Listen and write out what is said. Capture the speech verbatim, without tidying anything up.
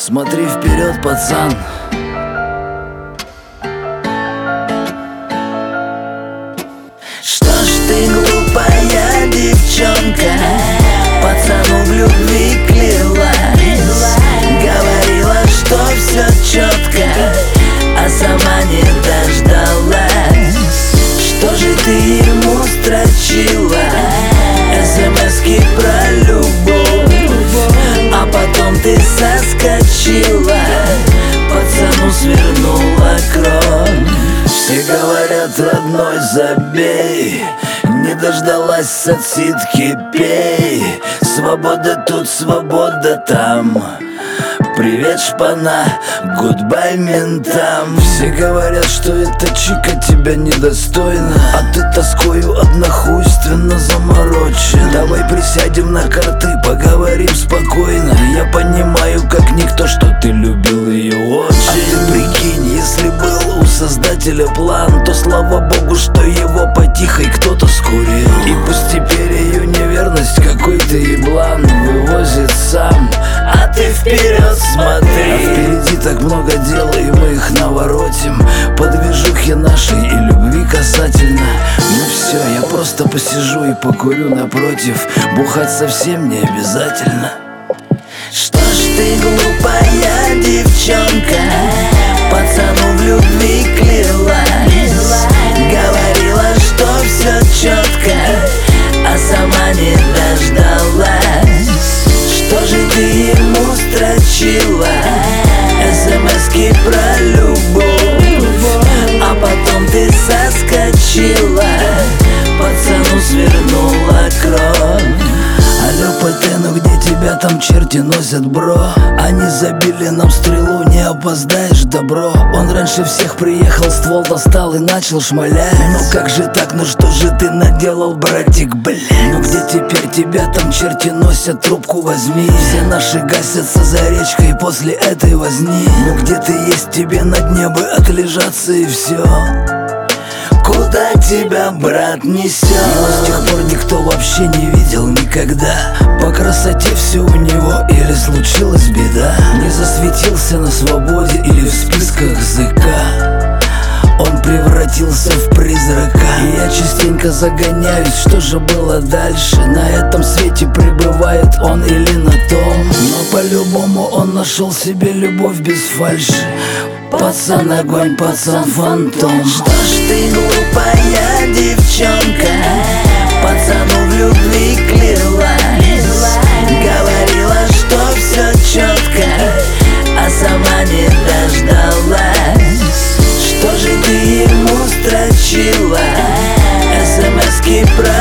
Смотри вперед, пацан. Что ж ты, глупая девчонка, пацану в любви клялась, говорила, что все четко, а сама не дождалась. Что же ты ему строчила? СМСки про любовь, а потом ты соскочила, пацану свернула кровь. Все говорят, родной, забей, не дождалась с отсидки, пей. Свобода тут, свобода там. Привет, шпана, гудбай ментам. Все говорят, что эта чика тебя недостойна, а ты тоскою однохуйственно заморочен. Давай присядем на карты, поговорим спокойно. Я понимаю, как никто, что ты любил ее очень. А ты прикинь, если был у создателя план, то слава богу, что его потихой кто-то скурил. И пусть теперь ее неверность какой-то еблан вывозит сам, а ты вперед смотри. А впереди так много дел, и мы их наворотим. По движухе нашей и любви касательно. Ну все, я просто посижу и покурю напротив. Бухать совсем не обязательно. Что ж ты, глупая девчонка, пацану в любви клялась, говорила, что все четко, а сама не дождалась. Что же ты ему строчила? СМСки про любовь, а потом ты соскочила, пацану свернула кровь. Алло, ПТ, ну где тебя там черти носят, бро? Они забили нам стрелу, не опоздаешь, добро. Он раньше всех приехал, ствол достал и начал шмалять. Ну как же так, ну что же ты наделал, братик, блядь? Ну где теперь тебя там черти носят, трубку возьми. Все наши гасятся за речкой после этой возни. Ну где ты есть, тебе на дне бы отлежаться и все. Куда тебя, брат, несет? Его с тех пор никто вообще не видел никогда. По красоте все у него или случилась беда. Не засветился на свободе или в списках ЗК. Он превратился в призрака. И я частенько загоняюсь, что же было дальше. На этом свете пребывает он или на том. Но по-любому он нашел себе любовь без фальши. Пацан огонь, пацан фантом. Что ж ты, глупая девчонка, пацану в любви клялась, говорила, что все четко, а сама не дождалась. Что же ты ему строчила? СМСки про